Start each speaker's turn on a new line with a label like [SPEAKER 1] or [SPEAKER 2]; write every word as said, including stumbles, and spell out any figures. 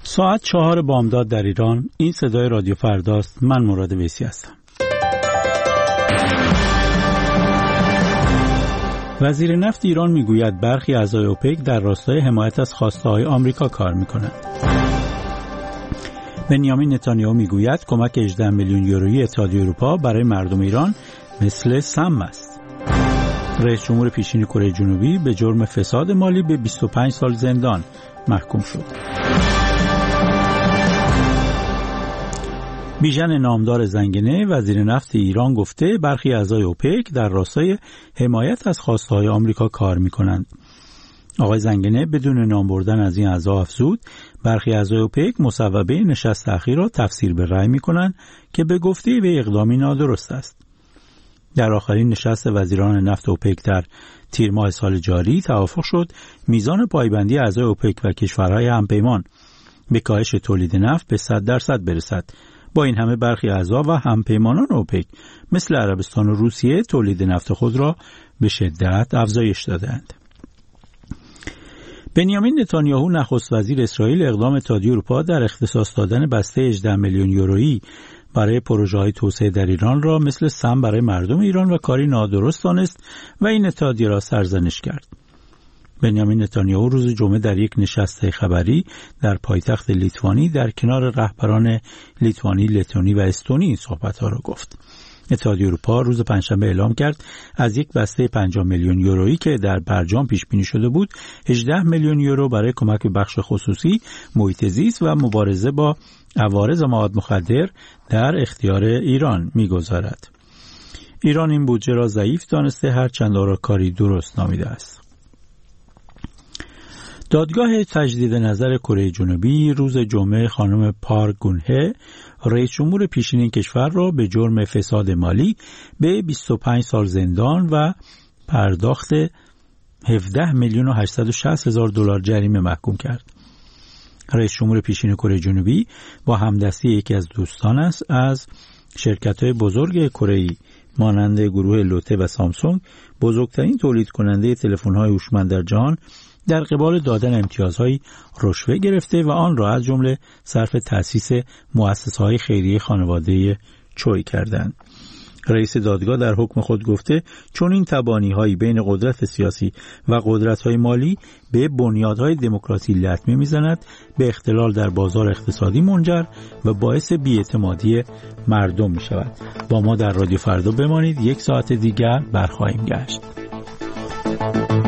[SPEAKER 1] ساعت چهار بامداد در ایران. این صدای رادیو فرداست. من مراد ویسی هستم. وزیر نفت ایران میگوید برخی اعضای اوپک در راستای حمایت از خواسته‌های آمریکا کار میکنند. بنیامین نتانیاهو میگوید کمک هجده میلیون یورویی اتحادیه اروپا برای مردم ایران مثل سم است. رئیس جمهور پیشین کره جنوبی به جرم فساد مالی به بیست و پنج سال زندان محکوم شد. بیژن نامدار زنگنه وزیر نفت ایران گفته برخی اعضای اوپک در راستای حمایت از خواسته‌های آمریکا کار می‌کنند. آقای زنگنه بدون نام بردن از این اعضا افزود برخی اعضای اوپک مصوبه نشست اخیر را تفسیر به رأی می‌کنند که به گفته وی اقدامی نادرست است. در آخرین نشست وزیران نفت اوپک در تیر ماه سال جاری توافق شد میزان پایبندی اعضای اوپک و کشورهای همپیمان به کاهش تولید نفت به صد درصد برسد. با این همه برخی اعضا و همپیمانان اوپک مثل عربستان و روسیه تولید نفت خود را به شدت افزایش دادند. بنیامین نتانیاهو نخست وزیر اسرائیل اقدام اتحادیه اروپا در اختصاص دادن بسته هجده میلیون یورویی برای پروژه‌های توسعه در ایران را مثل سم برای مردم ایران و کاری نادرست دانست و این اتحادیه را سرزنش کرد. بنیامین نتانیاهو روز جمعه در یک نشست خبری در پایتخت لیتوانی در کنار رهبران لیتوانی، لتونی و استونی این صحبت‌ها را گفت. اتحادیه اروپا روز پنجشنبه اعلام کرد از یک بسته پنجاه میلیون یورویی که در برجام پیش بینی شده بود، هجده میلیون یورو برای کمک به بخش خصوصی، محیط زیست و مبارزه با عوارض مواد مخدر در اختیار ایران می‌گذارد. ایران این بودجه را ضعیف دانسته هرچند آن را کاری درست نامیده است. دادگاه تجدید نظر کره جنوبی روز جمعه خانم پارک گونه رئیس جمهور پیشین این کشور را به جرم فساد مالی به بیست و پنج سال زندان و پرداخت هفده میلیون و هشتصد و شصت هزار دلار جریمه محکوم کرد. رئیس جمهور پیشین کره جنوبی با همدستی یکی از دوستانش از شرکت‌های بزرگ کره‌ای مانند گروه لوته و سامسونگ، بزرگترین تولید کننده تلفن‌های هوشمند در جهان، در قبال دادن امتیازهای رشوه گرفته و آن را از جمله صرف تأسیس مؤسسه‌های خیریه خانواده چوی کردند. رئیس دادگاه در حکم خود گفته چون این تبانی‌هایی بین قدرت سیاسی و قدرت‌های مالی به بنیادهای دموکراسی لطمه می‌زند، به اختلال در بازار اقتصادی منجر و باعث بی‌اعتمادی مردم می‌شود. با ما در رادیو فردا بمانید. یک ساعت دیگر برخواهیم گشت.